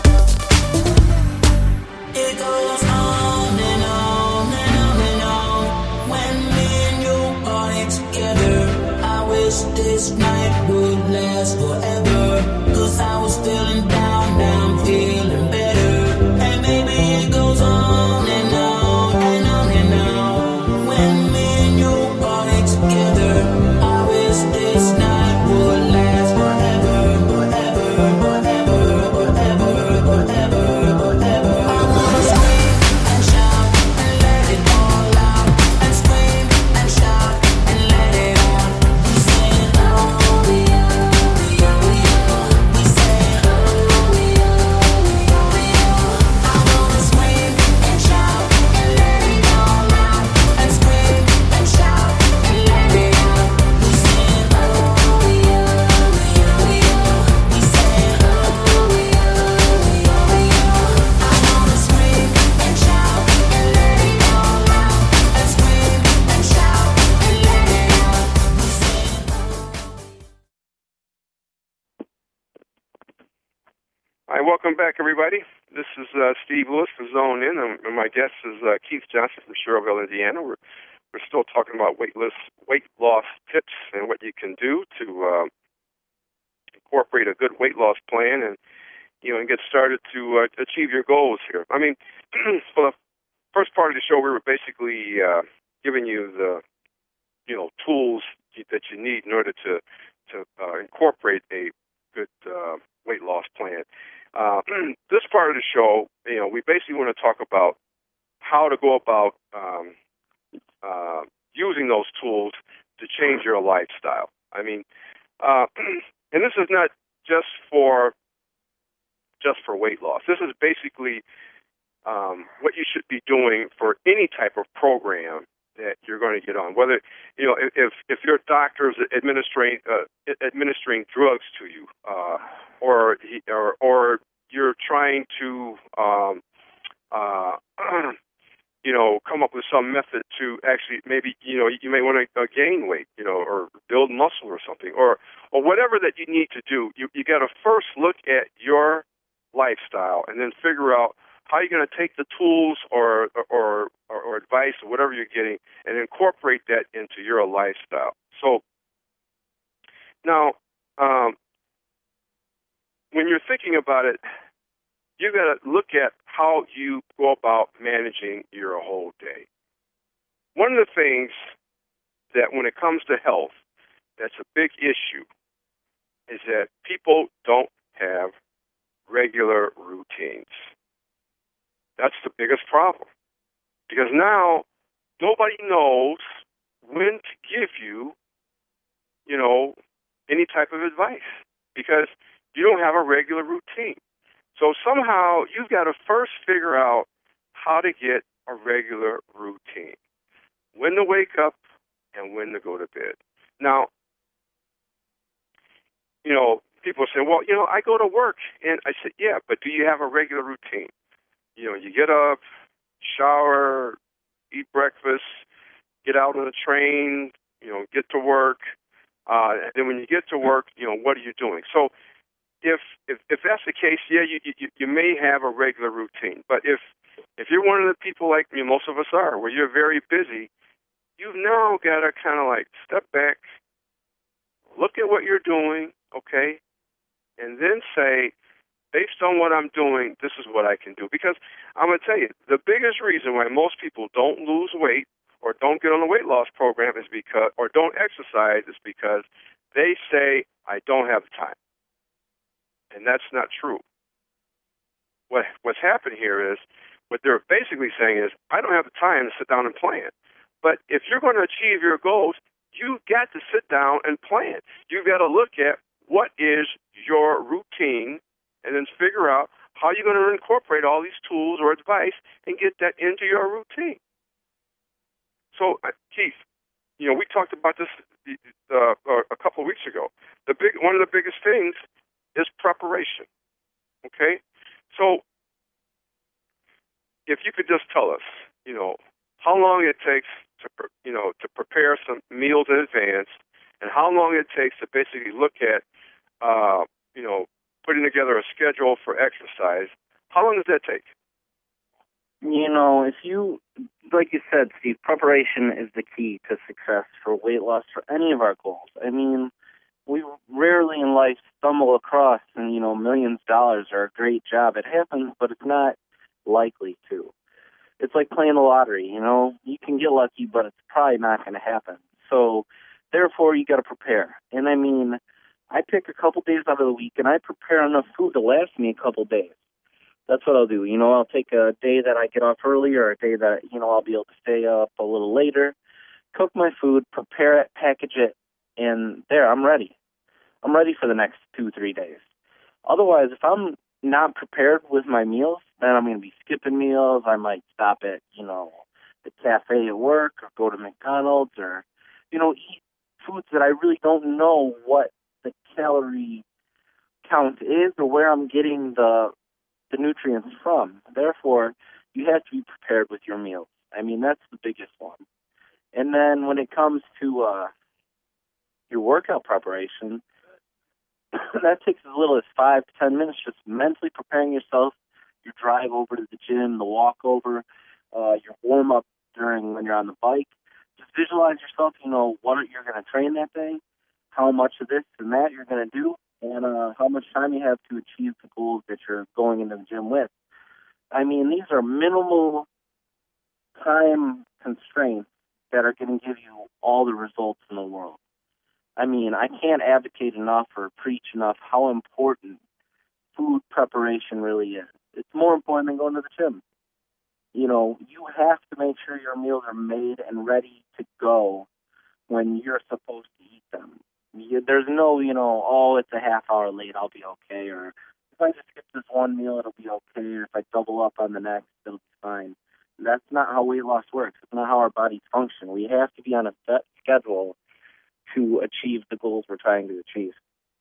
Speaker 1: It goes on and on and on and on. When me and you party together, I wish this night would last forever. 'Cause I was feeling down, now I'm feeling better. And maybe it goes on and on and on and on. When me and you party together, I wish this night would last forever, forever, forever, forever, forever, forever. I wanna scream and shout and let it all out. And scream and shout and let it out. We saying oh we oh we oh we oh. We saying oh we oh we oh we oh. I wanna scream and shout and let it all out. And scream and shout and let it out. We saying oh we oh we oh we oh.
Speaker 2: right, welcome back, everybody. This is Steve Lewis for Zone In, and my guest is Keith Johnson from Sherrillville, Indiana. We're still talking about weight loss tips and what you can do to incorporate a good weight loss plan and get started to achieve your goals here. I mean, for the first part of the show, we were basically giving you the tools that you need in order to incorporate a good weight loss plan. This part of the show, we basically want to talk about how to go about using those tools to change your lifestyle. I mean, and this is not just for weight loss. This is basically what you should be doing for any type of program that you're going to get on. Whether if your doctor is administering drugs to you, or you're trying to come up with some method to actually maybe you may want to gain weight, or build muscle or something, or whatever that you need to do. You got to first look at your lifestyle and then figure out how you're going to take the tools or advice or whatever you're getting and incorporate that into your lifestyle. So now, when you're thinking about it, you got to look at how you go about managing your whole day. One of the things that when it comes to health, that's a big issue, is that people don't have regular routines. That's the biggest problem. Because now nobody knows when to give you, any type of advice, because you don't have a regular routine. So somehow you've got to first figure out how to get a regular routine, when to wake up and when to go to bed. Now, people say, well, I go to work. And I said, yeah, but do you have a regular routine? You get up, shower, eat breakfast, get out on the train, get to work. And then when you get to work, what are you doing? So if that's the case, yeah, you may have a regular routine. But if you're one of the people like most of us are, where you're very busy, you've now got to kind of like step back, look at what you're doing, okay, and then say, based on what I'm doing, this is what I can do. Because I'm going to tell you, the biggest reason why most people don't lose weight or don't get on a weight loss program is because, or don't exercise, is because they say, I don't have time. And that's not true. What's happened here is, what they're basically saying is, I don't have the time to sit down and plan. But if you're going to achieve your goals, you've got to sit down and plan. You've got to look at what is your routine and then figure out how you're going to incorporate all these tools or advice and get that into your routine. So, Keith, we talked about this a couple of weeks ago. One of the biggest things is preparation. Okay? So, if you could just tell us, how long it takes to prepare some meals in advance, and how long it takes to basically look at, putting together a schedule for exercise. How long does that take?
Speaker 3: If you, like you said, Steve, preparation is the key to success for weight loss for any of our goals. I mean, we rarely in life stumble across and, millions of dollars or a great job. It happens, but it's not likely to. It's like playing the lottery, You can get lucky, but it's probably not going to happen. So, therefore, you got to prepare. And I mean, I pick a couple days out of the week, and I prepare enough food to last me a couple days. That's what I'll do. I'll take a day that I get off early, or a day that, I'll be able to stay up a little later, cook my food, prepare it, package it, and there, I'm ready. I'm ready for the next 2-3 days. Otherwise, if I'm not prepared with my meals, then I'm going to be skipping meals. I might stop at, the cafe at work, or go to McDonald's, or, eat foods that I really don't know what the calorie count is or where I'm getting the nutrients from. Therefore, you have to be prepared with your meals. I mean, that's the biggest one. And then when it comes to your workout preparation, that takes as little as 5 to 10 minutes, just mentally preparing yourself, your drive over to the gym, the walk over, your warm up during when you're on the bike. Just visualize yourself, what you're going to train that day, how much of this and that you're going to do, and how much time you have to achieve the goals that you're going into the gym with. I mean, these are minimal time constraints that are going to give you all the results in the world. I mean, I can't advocate enough or preach enough how important food preparation really is. It's more important than going to the gym. You have to make sure your meals are made and ready to go when you're supposed to eat them. There's no, it's a half hour late, I'll be okay, or if I just skip this one meal, it'll be okay, or if I double up on the next, it'll be fine. That's not how weight loss works. It's not how our bodies function. We have to be on a set schedule to achieve the goals we're trying to achieve.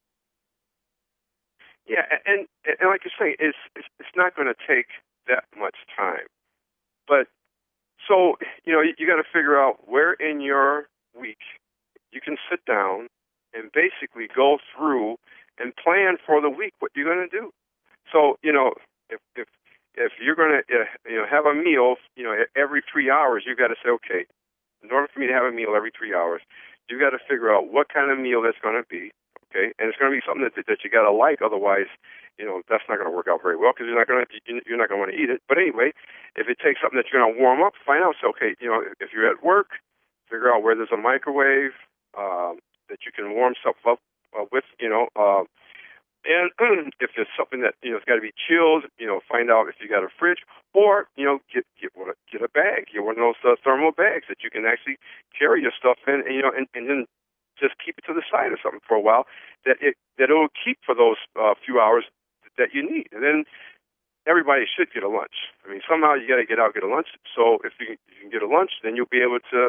Speaker 2: Yeah, and like you say, it's not going to take that much time. But so you got to figure out where in your week you can sit down and basically go through and plan for the week what you're going to do. So if you're going to have a meal every 3 hours, you got to say, okay, in order for me to have a meal every 3 hours, you got to figure out what kind of meal that's going to be. Okay, and it's going to be something that you got to like. Otherwise, that's not going to work out very well because you're not going to want to eat it. But anyway, if it takes something that you're going to warm up, find out. So, okay, if you're at work, figure out where there's a microwave that you can warm stuff up with. And if there's something that it's got to be chilled, find out if you got a fridge, or get a bag. Get one of those thermal bags that you can actually carry your stuff in, and then just keep it to the side or something for a while, that it'll keep for those few hours that you need. And then everybody should get a lunch. I mean, somehow you got to get out and get a lunch. So if you can get a lunch, then you'll be able to,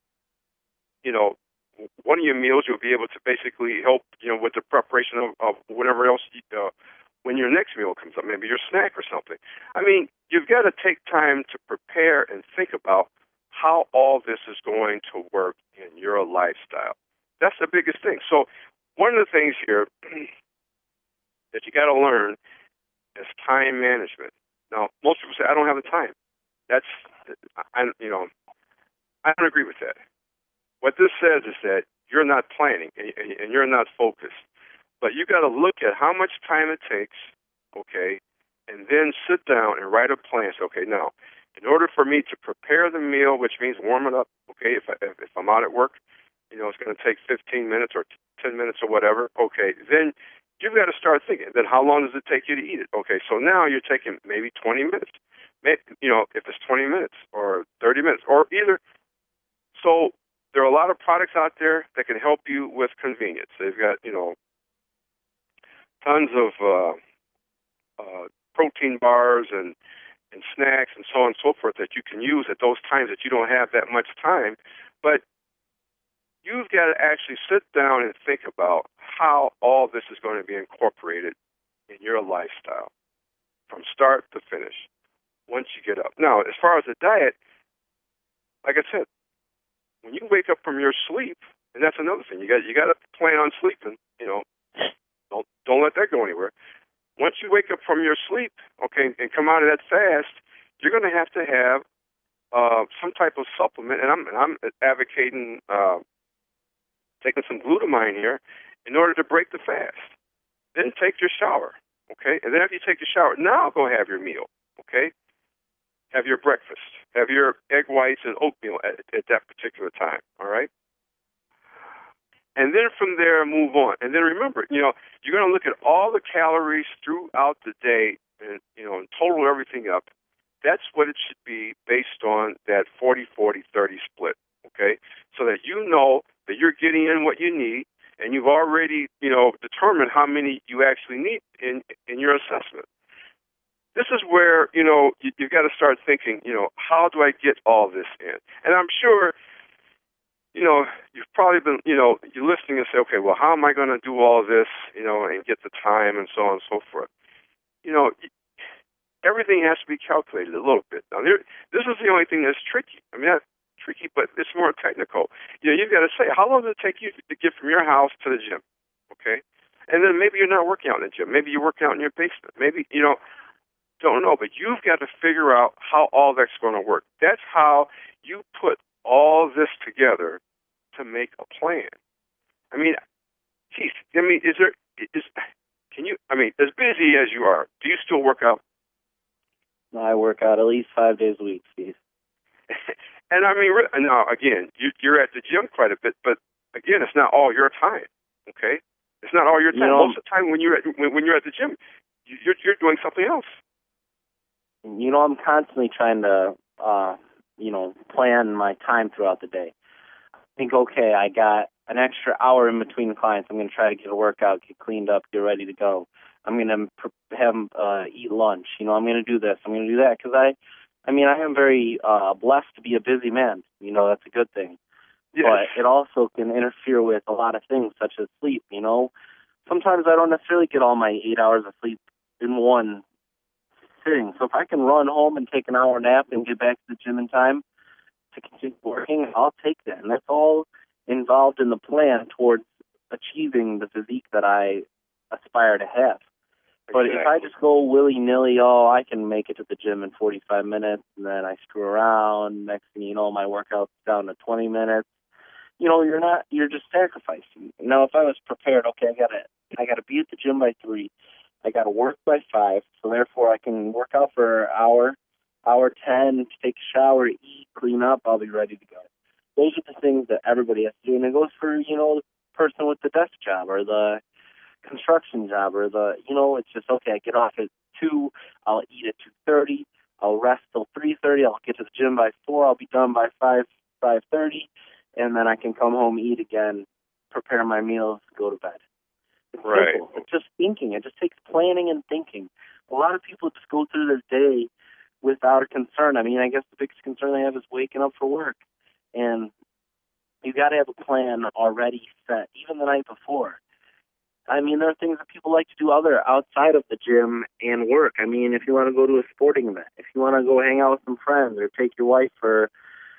Speaker 2: one of your meals, you'll be able to basically help, with the preparation of whatever else, when your next meal comes up, maybe your snack or something. I mean, you've got to take time to prepare and think about how all this is going to work in your lifestyle. That's the biggest thing. So one of the things here that you got to learn is time management. Now, most people say, I don't have the time. I don't agree with that. What this says is that you're not planning and you're not focused. But you got to look at how much time it takes, okay, and then sit down and write a plan. So, okay, now, in order for me to prepare the meal, which means warm it up, okay, if I'm out at work, it's going to take 15 minutes or 10 minutes or whatever, okay, then you've got to start thinking, then how long does it take you to eat it? Okay, so now you're taking maybe 20 minutes, if it's 20 minutes or 30 minutes or either. So there are a lot of products out there that can help you with convenience. They've got, tons of protein bars and snacks and so on and so forth that you can use at those times that you don't have that much time. But you've got to actually sit down and think about how all this is going to be incorporated in your lifestyle from start to finish once you get up. Now, as far as the diet, like I said, when you wake up from your sleep, and that's another thing, you got to plan on sleeping, don't let that go anywhere. Once you wake up from your sleep, okay, and come out of that fast, you're going to have some type of supplement, and I'm advocating taking some glutamine here in order to break the fast. Then take your shower, okay? And then after you take your shower, now go have your meal, okay? Have your breakfast. Have your egg whites and oatmeal at that particular time, all right? And then from there, move on. And then remember, you're going to look at all the calories throughout the day and, and total everything up. That's what it should be based on that 40-40-30 split, okay? So that you know that you're getting in what you need, and you've already, determined how many you actually need in your assessment. This is where, you've got to start thinking, how do I get all this in? And I'm sure, you've probably been, you're listening and say, okay, well, how am I going to do all this, and get the time and so on and so forth? Everything has to be calculated a little bit. Now, this is the only thing that's tricky. I mean, not tricky, but it's more technical. You've got to say, how long does it take you to get from your house to the gym? Okay? And then maybe you're not working out in the gym. Maybe you're working out in your basement. Maybe, don't know. But you've got to figure out how all that's going to work. That's how you put all this together to make a plan. I mean, geez, as busy as you are, do you still work out?
Speaker 3: I work out at least 5 days a week, Steve.
Speaker 2: And I mean, now again, you're at the gym quite a bit, but again, it's not all your time. Okay, it's not all your time. Most of the time, when you're at the gym, you're doing something else.
Speaker 3: I'm constantly trying to, plan my time throughout the day. I think, okay, I got an extra hour in between clients. I'm going to try to get a workout, get cleaned up, get ready to go. I'm going to eat lunch. I'm going to do this. I'm going to do that because I am very blessed to be a busy man. That's a good thing. Yes. But it also can interfere with a lot of things, such as sleep. Sometimes I don't necessarily get all my 8 hours of sleep in one sitting. So if I can run home and take an hour nap and get back to the gym in time to continue working, I'll take that. And that's all involved in the plan towards achieving the physique that I aspire to have. But if I just go willy-nilly, I can make it to the gym in 45 minutes, and then I screw around. Next thing you know, my workout's down to 20 minutes. You're just sacrificing. Now, if I was prepared, okay, I gotta be at the gym by 3. I gotta work by 5, so therefore I can work out for an hour 10, take a shower, eat, clean up, I'll be ready to go. Those are the things that everybody has to do, and it goes for, the person with the desk job or the construction job or it's just, okay, I get off at 2, I'll eat at 2:30, I'll rest till 3:30, I'll get to the gym by 4, I'll be done by 5:30, and then I can come home, eat again, prepare my meals, go to bed. It's
Speaker 2: right.
Speaker 3: Simple. It's just thinking. It just takes planning and thinking. A lot of people just go through their day without a concern. I guess the biggest concern they have is waking up for work. And you got to have a plan already set, even the night before. There are things that people like to do outside of the gym and work. If you want to go to a sporting event, if you want to go hang out with some friends or take your wife or,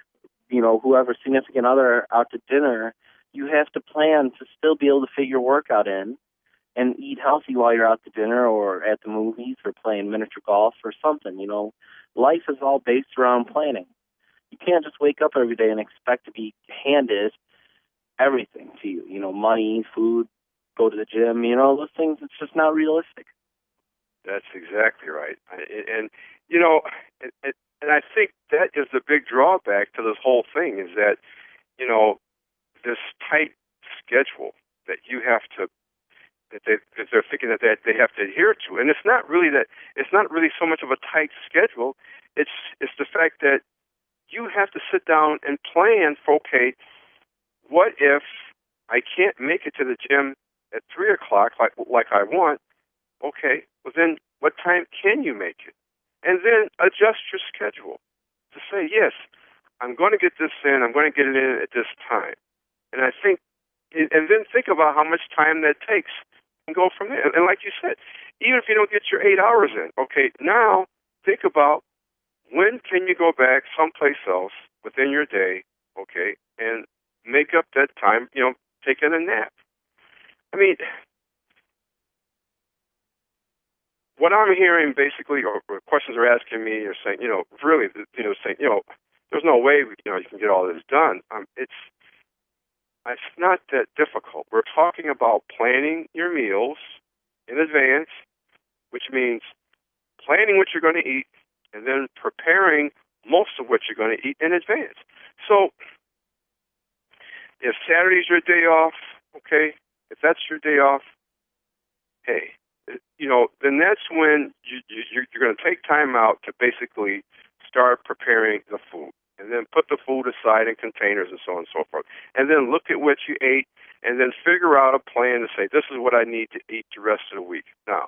Speaker 3: whoever significant other out to dinner, you have to plan to still be able to fit your workout in and eat healthy while you're out to dinner or at the movies or playing miniature golf or something. Life is all based around planning. You can't just wake up every day and expect to be handed everything to you. Money, food, go to the gym, those things, it's just not realistic.
Speaker 2: That's exactly right. And I think that is the big drawback to this whole thing is that, this tight schedule that you have to, that they're thinking that they have to adhere to. And it's not really so much of a tight schedule. It's the fact that you have to sit down and plan for, okay, what if I can't make it to the gym at 3 o'clock like I want? Okay, well then what time can you make it? And then adjust your schedule to say, yes, I'm going to get this in, I'm going to get it in at this time. And then think about how much time that takes and go from there. And like you said, even if you don't get your 8 hours in, okay, now think about when can you go back someplace else within your day, okay, and make up that time, taking a nap. What I'm hearing basically, or questions are asking me, or saying, really, saying, there's no way, you can get all this done. It's not that difficult. We're talking about planning your meals in advance, which means planning what you're going to eat and then preparing most of what you're going to eat in advance. So if Saturday's your day off, okay, if that's your day off, hey, then that's when you're going to take time out to basically start preparing the food. And then put the food aside in containers and so on and so forth. And then look at what you ate and then figure out a plan to say, this is what I need to eat the rest of the week. Now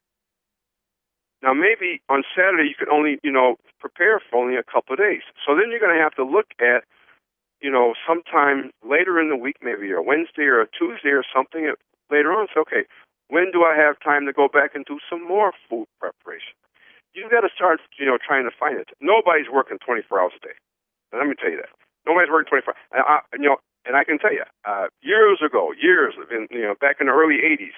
Speaker 2: maybe on Saturday you could only, prepare for only a couple of days. So then you're going to have to look at, sometime later in the week, maybe a Wednesday or a Tuesday or something later on. So, okay, when do I have time to go back and do some more food preparation? You've got to start, trying to find it. Nobody's working 24 hours a day. Let me tell you that. Nobody's working 24 hours. And I can tell you, years ago, back in the early 80s,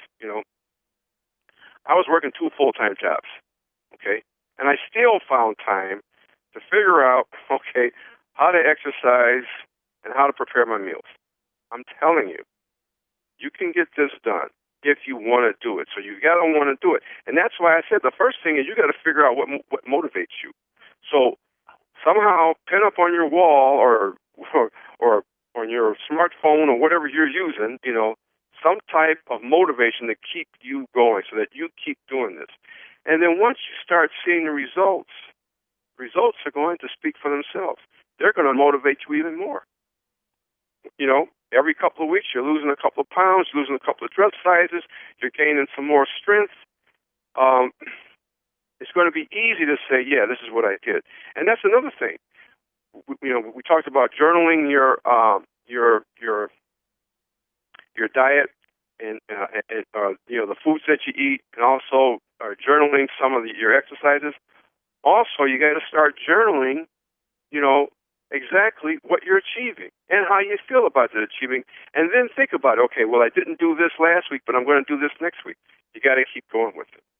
Speaker 2: I was working 2 full-time jobs, okay? And I still found time to figure out, okay, how to exercise and how to prepare my meals. I'm telling you, you can get this done if you want to do it. So you got to want to do it. And that's why I said the first thing is you got to figure out what motivates you. So somehow pin up on your wall or on your smartphone or whatever you're using, some type of motivation to keep you going so that you keep doing this. And then once you start seeing the results are going to speak for themselves. They're going to motivate you even more. Every couple of weeks you're losing a couple of pounds, losing a couple of dress sizes, you're gaining some more strength. It's going to be easy to say, yeah, this is what I did. And that's another thing. We talked about journaling your diet and the foods that you eat, and also journaling some of your exercises. Also, you got to start journaling, exactly what you're achieving and how you feel about the achieving, and then think about, okay, well, I didn't do this last week, but I'm going to do this next week. You got to keep going with it.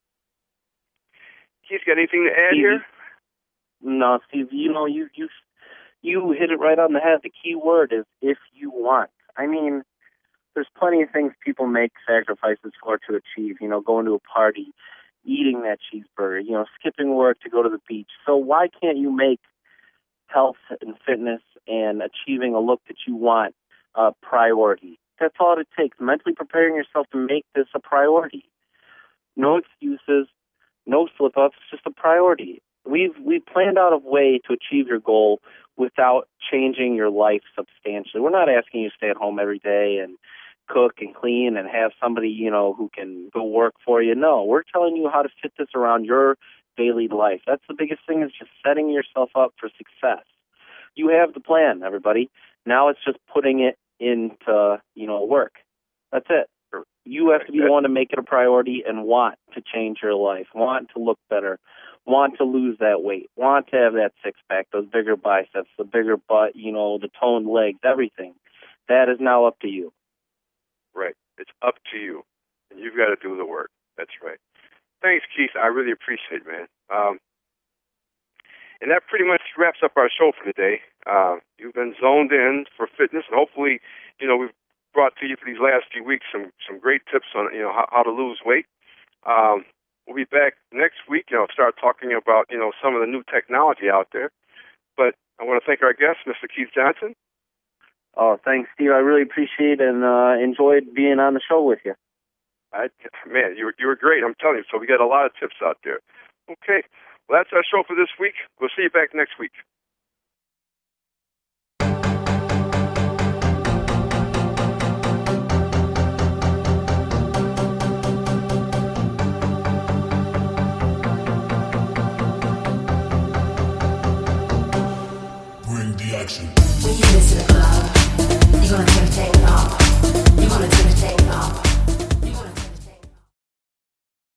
Speaker 2: Keith, got anything to add here?
Speaker 3: No, Steve, you hit it right on the head. The key word is if you want. I mean, there's plenty of things people make sacrifices for to achieve, going to a party, eating that cheeseburger, skipping work to go to the beach. So why can't you make health and fitness and achieving a look that you want a priority? That's all it takes. Mentally preparing yourself to make this a priority. No excuses, no slip-ups, just a priority. We've planned out a way to achieve your goal without changing your life substantially. We're not asking you to stay at home every day and cook and clean and have somebody, who can go work for you. No, we're telling you how to fit this around your daily life. That's the biggest thing, is just setting yourself up for success. You have the plan, everybody. Now it's just putting it into, work. That's it. You have to be the one to make it a priority and want to change your life, want to look better, want to lose that weight, want to have that six-pack, those bigger biceps, the bigger butt, the toned legs, everything. That is now up to you.
Speaker 2: Right. It's up to you. And you've got to do the work. That's right. Thanks, Keith. I really appreciate it, man. And that pretty much wraps up our show for today. You've been zoned in for fitness, and hopefully, we've brought to you for these last few weeks some great tips on, how to lose weight. We'll be back next week, start talking about, some of the new technology out there. But I want to thank our guest, Mr. Keith Johnson.
Speaker 3: Oh, thanks, Steve. I really appreciate and enjoyed being on the show with you.
Speaker 2: Man, you were great, I'm telling you. So we got a lot of tips out there. Okay, well, that's our show for this week. We'll see you back next week.